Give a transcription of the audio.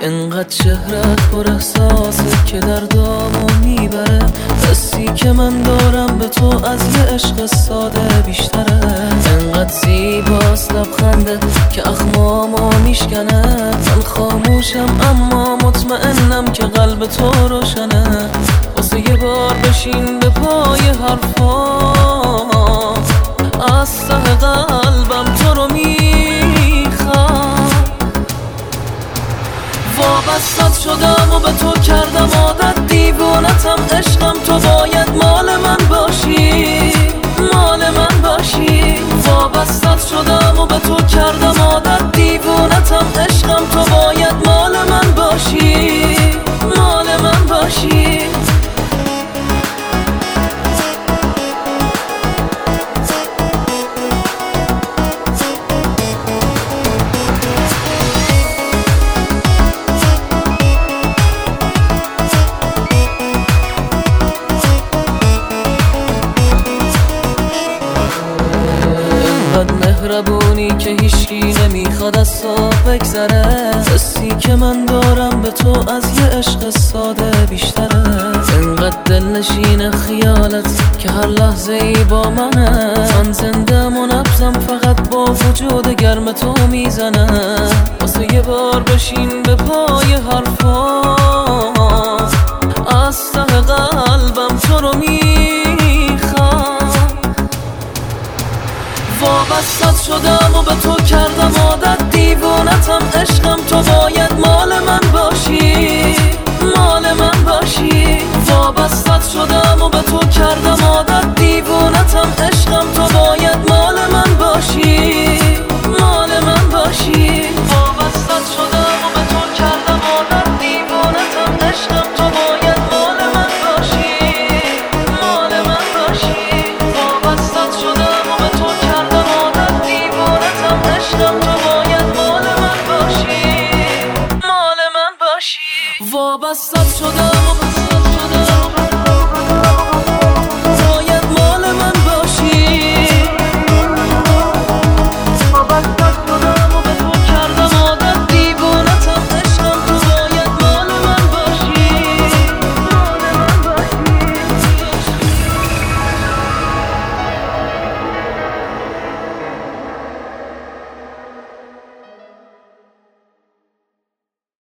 انقدر چهرت پر احساسه که دردامو میبره. حسی که من دارم به تو از یه عشق ساده بیشتره. انقدر زیباست لبخنده که اخمامو میشکنه. من خاموشم اما مطمئنم که قلب تو روشنه. واسه یه بار بشین به پای حرفام، از ته قلبم تو رو میخوام. وابستت شدم و به تو کردم عادت، دیوونتم عشقم، تو باید مال من باشی، مال من باشی. وابستت شدم و به تو کردم عادت، دیوونتم عشقم، تو باید مال من باشی، مال من باشی. مهربونی که هیچکی نمیخواد از تو بگذره. حسی که من دارم به تو از یه عشق ساده بیشتره. انقدر دلنشین خیالت که هر لحظه ای با منه. من زندم و نبضم فقط با وجود گرم تو میزنه. واسه یه بار بشین به پای حرفام، از ته قلبم تو رو میخوام. وابستت شدم و به تو کردم عادت، دیوونتم عشقم، تو باید مال من باشی، مال من باشی. وابستت شدم و به تو کردم عادت، دیوونتم عشقم،